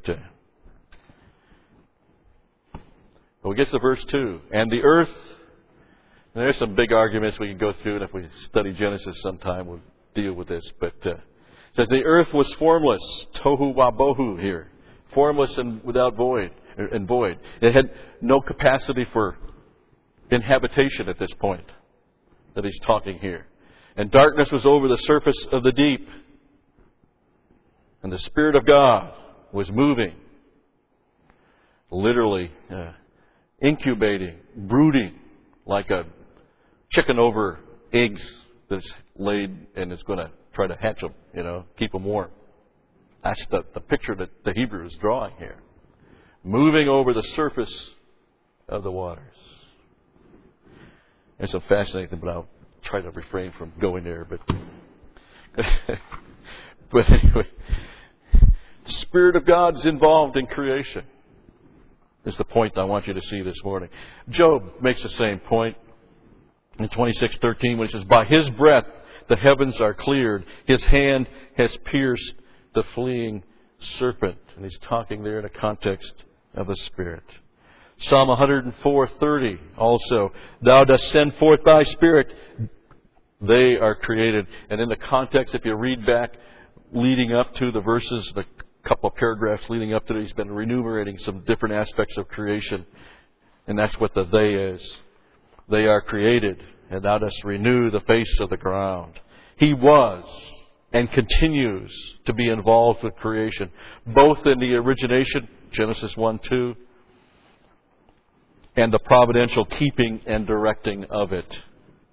we get to verse 2. And the earth, and there's some big arguments we can go through, and if we study Genesis sometime, we'll deal with this. But it says the earth was formless, tohu wabohu here, formless and without void. It had no capacity for inhabitation at this point that he's talking here. And darkness was over the surface of the deep. And the Spirit of God was moving, literally incubating, brooding, like a chicken over eggs that's laid and is going to try to hatch them, keep them warm. That's the picture that the Hebrew is drawing here. Moving over the surface of the waters. It's so fascinating, but I'll try to refrain from going there. But anyway, the Spirit of God is involved in creation. Is the point I want you to see this morning. Job makes the same point in 26:13 when he says, "By His breath the heavens are cleared. His hand has pierced the fleeing serpent." And he's talking there in a context of the Spirit. Psalm 104:30 also, "Thou dost send forth Thy Spirit, they are created." And in the context, if you read back leading up to the verses, the couple of paragraphs leading up to it, he's been enumerating some different aspects of creation. And that's what the "they" is. They are created, and Thou dost renew the face of the ground. He was and continues to be involved with creation, both in the origination, Genesis 1:2, and the providential keeping and directing of it.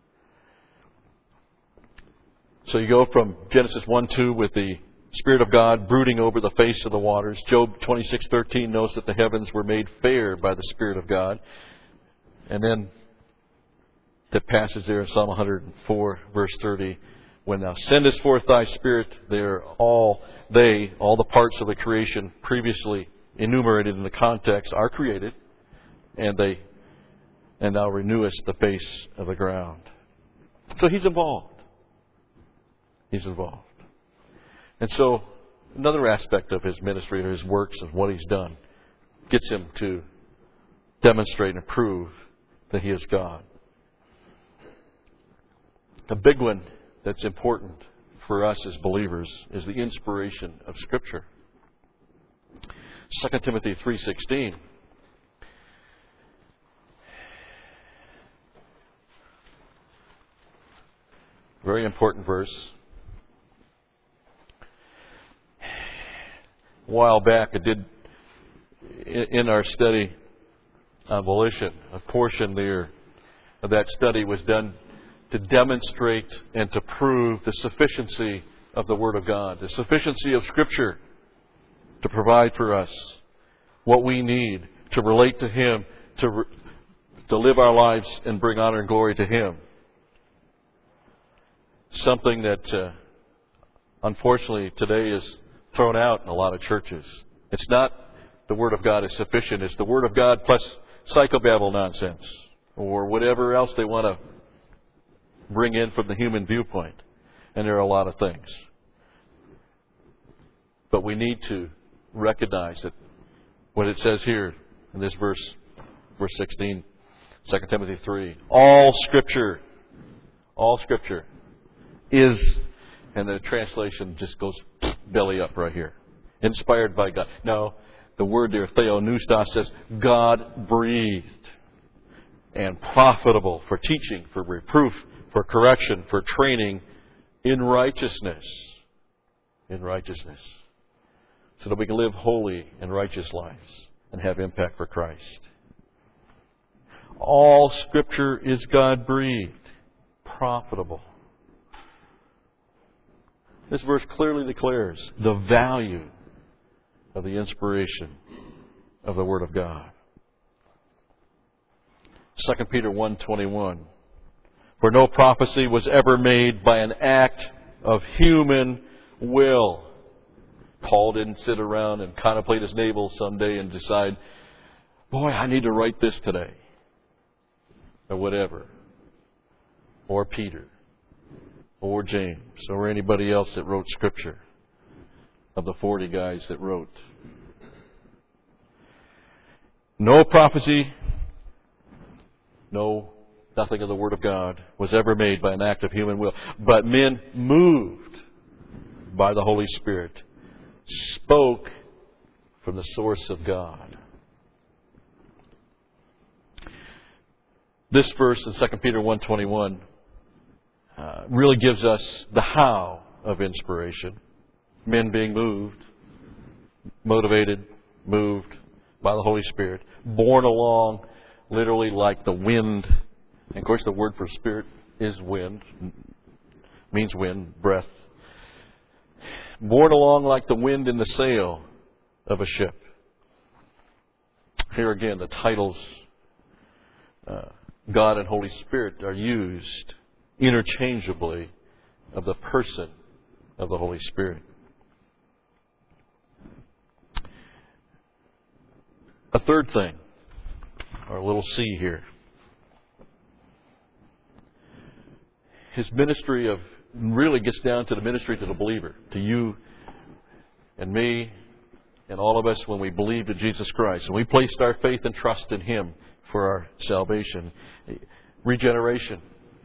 So you go from Genesis 1:2 with the Spirit of God brooding over the face of the waters. Job 26:13 knows that the heavens were made fair by the Spirit of God. And then the passage there in Psalm 104, verse 30, "When Thou sendest forth Thy Spirit, all the parts of the creation previously enumerated in the context are created, and Thou renewest the face of the ground." So He's involved. He's involved. And so another aspect of His ministry or His works and what He's done gets Him to demonstrate and prove that He is God. The big one that's important for us as believers is the inspiration of Scripture. 2 Timothy 3:16. Very important verse. A while back, I did, in our study on volition, a portion there of that study was done to demonstrate and to prove the sufficiency of the Word of God, the sufficiency of Scripture to provide for us what we need to relate to Him, to live our lives and bring honor and glory to Him. Something that, unfortunately, today is thrown out in a lot of churches. It's not the Word of God is sufficient. It's the Word of God plus psychobabble nonsense or whatever else they want to bring in from the human viewpoint. And there are a lot of things. But we need to recognize that what it says here in this verse 16, 2 Timothy 3, all Scripture is, and the translation just goes belly up right here, inspired by God. No, the word there, theopneustos, says God breathed and profitable for teaching, for reproof, for correction, for training in righteousness. In righteousness. So that we can live holy and righteous lives and have impact for Christ. All Scripture is God-breathed, profitable. This verse clearly declares the value of the inspiration of the Word of God. 2 Peter 1:21. For no prophecy was ever made by an act of human will. Paul didn't sit around and contemplate his navel someday and decide, boy, I need to write this today. Or whatever. Or Peter. Or James. Or anybody else that wrote Scripture. Of the 40 guys that wrote. No prophecy, nothing of the Word of God was ever made by an act of human will. But men moved by the Holy Spirit spoke from the source of God. This verse in 2 Peter 1:21 really gives us the how of inspiration. Men being moved, motivated, moved by the Holy Spirit, borne along literally like the wind. And of course the word for spirit is wind, means wind, breath. Borne along like the wind in the sail of a ship. Here again, the titles God and Holy Spirit are used interchangeably of the person of the Holy Spirit. A third thing, or a little C here. His ministry of really gets down to the ministry to the believer, to you and me and all of us when we believed in Jesus Christ. And we placed our faith and trust in Him for our salvation. Regeneration.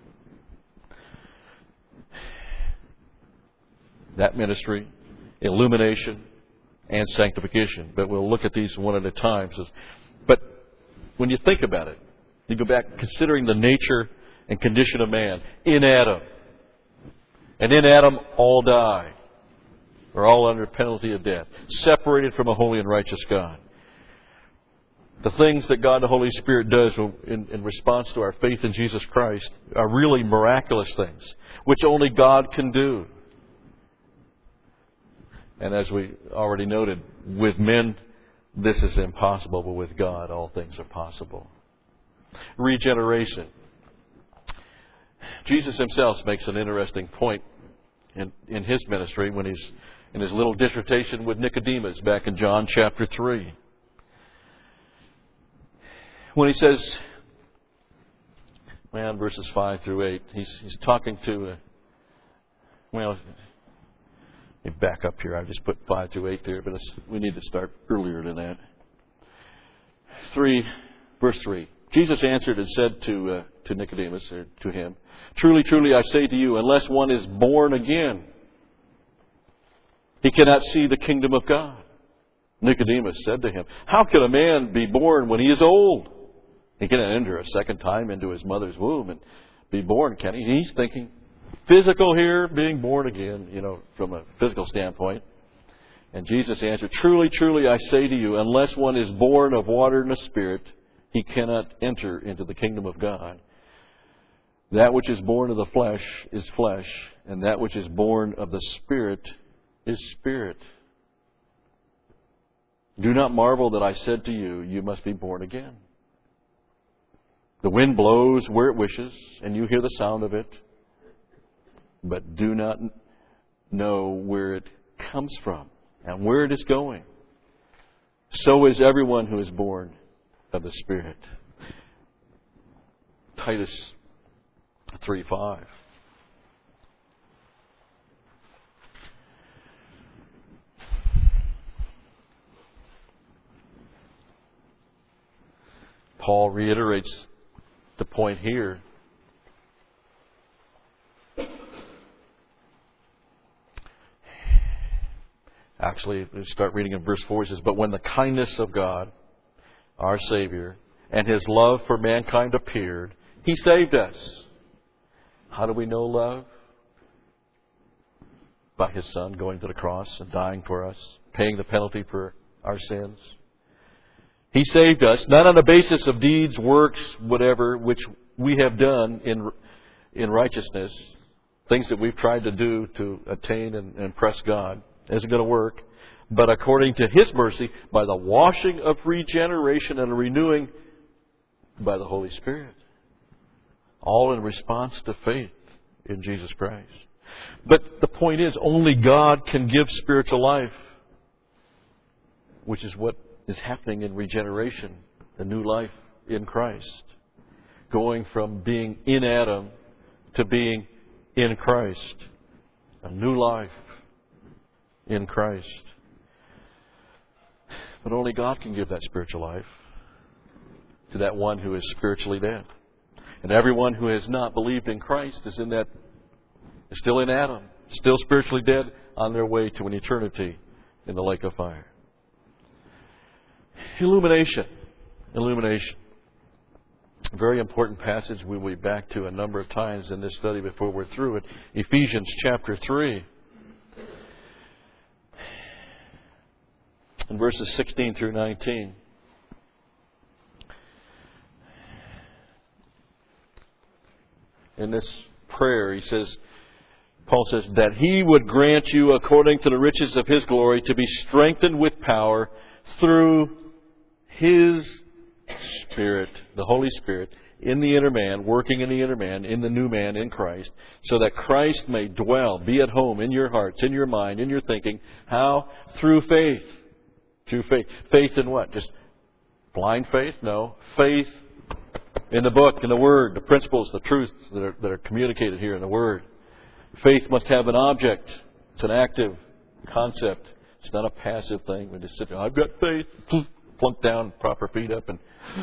That ministry, illumination, and sanctification. But we'll look at these one at a time. But when you think about it, you go back considering the nature and condition of man in Adam. And in Adam, all die. Or all under penalty of death. Separated from a holy and righteous God. The things that God the Holy Spirit does in response to our faith in Jesus Christ are really miraculous things. Which only God can do. And as we already noted, with men, this is impossible. But with God, all things are possible. Regeneration. Jesus Himself makes an interesting point in His ministry when He's in His little dissertation with Nicodemus back in John chapter 3. When He says, verses 5 through 8, He's talking to, let me back up here. I just put 5 through 8 there, but we need to start earlier than that. Verse 3. Jesus answered and said to Nicodemus, or to him, Truly, truly, I say to you, unless one is born again, he cannot see the kingdom of God. Nicodemus said to him, How can a man be born when he is old? He cannot enter a second time into his mother's womb and be born, can he? He's thinking physical here, being born again, from a physical standpoint. And Jesus answered, Truly, truly, I say to you, unless one is born of water and the Spirit, he cannot enter into the kingdom of God. That which is born of the flesh is flesh, and that which is born of the Spirit is spirit. Do not marvel that I said to you, you must be born again. The wind blows where it wishes, and you hear the sound of it, but do not know where it comes from and where it is going. So is everyone who is born of the Spirit. Titus 3:5. Paul reiterates the point here. Actually, let's start reading in verse 4. It says, "But when the kindness of God, our Savior, and His love for mankind appeared, He saved us." How do we know love? By His Son going to the cross and dying for us, paying the penalty for our sins. He saved us, not on the basis of deeds, works, whatever, which we have done in righteousness, things that we've tried to do to attain and impress God. It isn't going to work. But according to His mercy, by the washing of regeneration and renewing by the Holy Spirit. All in response to faith in Jesus Christ. But the point is, only God can give spiritual life, which is what is happening in regeneration, the new life in Christ. Going from being in Adam to being in Christ. A new life in Christ. But only God can give that spiritual life to that one who is spiritually dead. And everyone who has not believed in Christ is still in Adam, still spiritually dead, on their way to an eternity in the lake of fire. Illumination. A very important passage we will be back to a number of times in this study before we're through it. Ephesians chapter 3. In verses 16 through 19. In this prayer, Paul says, that He would grant you, according to the riches of His glory, to be strengthened with power through His Spirit, the Holy Spirit, in the inner man, working in the inner man, in the new man, in Christ, so that Christ may dwell, be at home in your hearts, in your mind, in your thinking. How? Through faith. Through faith. Faith in what? Just blind faith? No. Faith in the book, in the Word, the principles, the truths that are communicated here in the Word. Faith must have an object. It's an active concept. It's not a passive thing. We just sit there, I've got faith, plunk down, prop our feet up, and,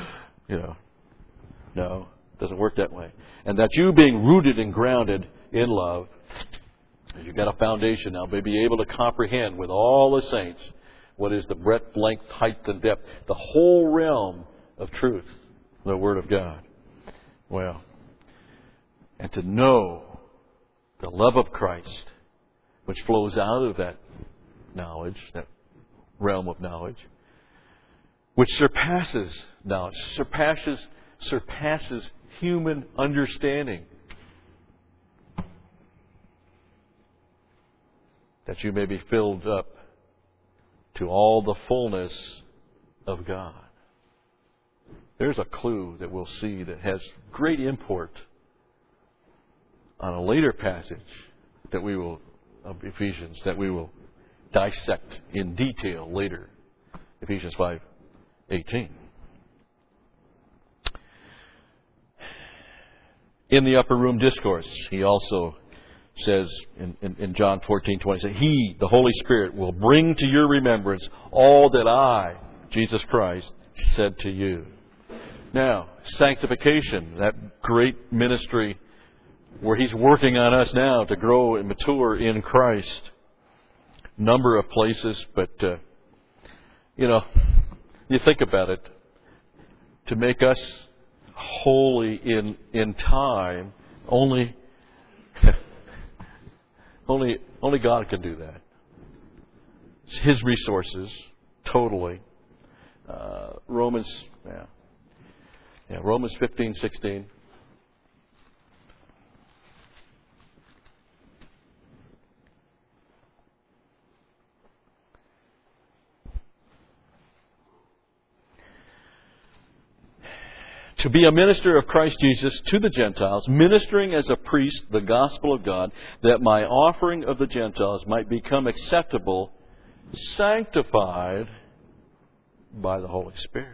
no, it doesn't work that way. And that you, being rooted and grounded in love, you've got a foundation now, may be able to comprehend with all the saints what is the breadth, length, height, and depth, the whole realm of truth, the Word of God. Well, and to know the love of Christ, which flows out of that knowledge, that realm of knowledge, which surpasses knowledge, surpasses human understanding, that you may be filled up to all the fullness of God. There's a clue that we'll see that has great import on a later passage of Ephesians that we will dissect in detail later. Ephesians 5:18. In the upper room discourse, he also says in John 14:20, He, the Holy Spirit, will bring to your remembrance all that I, Jesus Christ, said to you. Now, sanctification, that great ministry where He's working on us now to grow and mature in Christ. Number of places, but, you think about it. To make us holy in time, only God can do that. It's His resources, totally. Romans 15:16. to be a minister of Christ Jesus to the Gentiles, ministering as a priest the gospel of God, that my offering of the Gentiles might become acceptable, sanctified by the Holy Spirit.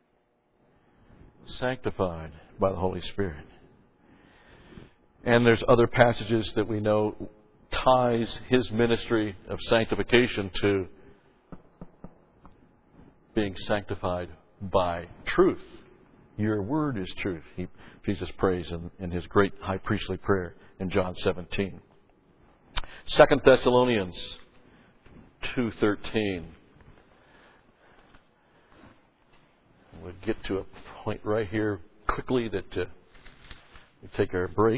Sanctified by the Holy Spirit. And there's other passages that we know ties His ministry of sanctification to being sanctified by truth. Your word is truth. Jesus prays in His great high priestly prayer in John 17. 2 Thessalonians 2:13. We'll get to a point right here quickly that we take our break.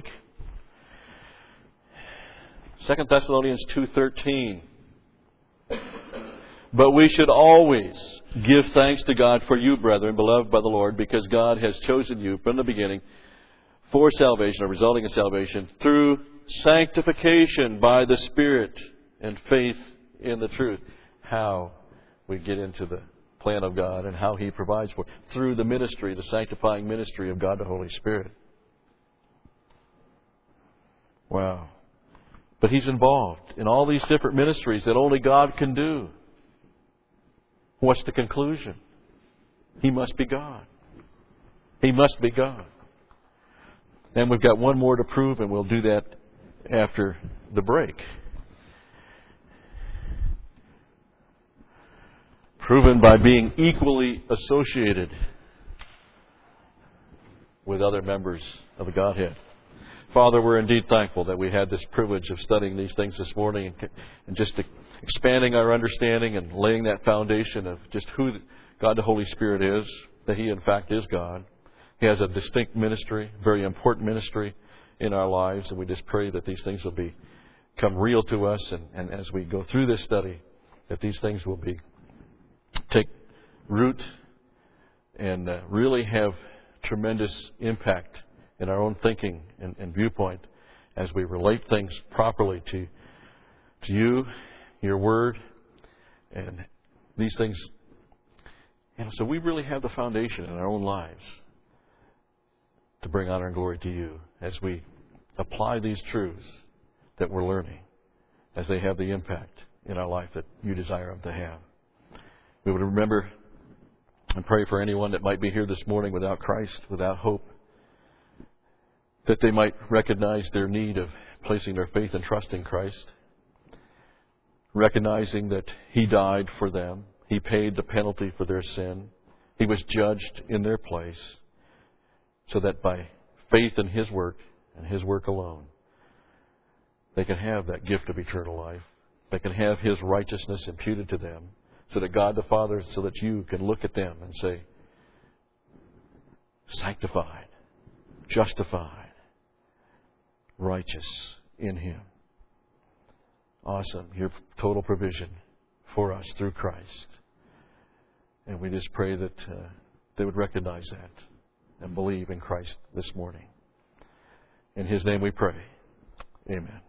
2 Thessalonians 2:13. But we should always give thanks to God for you, brethren, beloved by the Lord, because God has chosen you from the beginning for salvation, or resulting in salvation, through sanctification by the Spirit and faith in the truth. How we get into the plan of God and how He provides for it. Through the ministry, the sanctifying ministry of God the Holy Spirit. Wow. But He's involved in all these different ministries that only God can do. What's the conclusion? He must be God. He must be God. And we've got one more to prove, and we'll do that after the break. Proven by being equally associated with other members of the Godhead. Father, we're indeed thankful that we had this privilege of studying these things this morning and just expanding our understanding and laying that foundation of just who God the Holy Spirit is, that He in fact is God. He has a distinct ministry, very important ministry in our lives, and we just pray that these things will become real to us, and as we go through this study, that these things will take root and really have tremendous impact in our own thinking and viewpoint as we relate things properly to you, your Word, and these things. So we really have the foundation in our own lives to bring honor and glory to you as we apply these truths that we're learning, as they have the impact in our life that you desire them to have. We would remember and pray for anyone that might be here this morning without Christ, without hope, that they might recognize their need of placing their faith and trust in Christ, recognizing that He died for them. He paid the penalty for their sin. He was judged in their place, so that by faith in His work and His work alone, they can have that gift of eternal life. They can have His righteousness imputed to them, so that God the Father, so that you can look at them and say, sanctified, justified, righteous in Him. Awesome. Your total provision for us through Christ. And we just pray that they would recognize that and believe in Christ this morning. In His name we pray. Amen.